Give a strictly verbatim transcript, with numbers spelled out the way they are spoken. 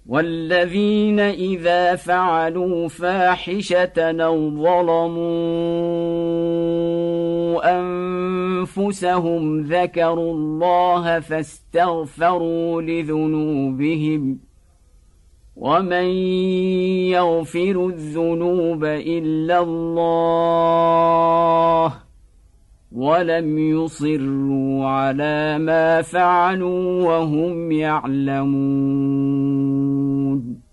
والذين إذا فعلوا فاحشة أو ظلموا أنفسهم ذكروا الله فاستغفروا لذنوبهم ومن يغفر الذنوب إلا الله ولم يصروا على ما فعلوا وهم يعلمون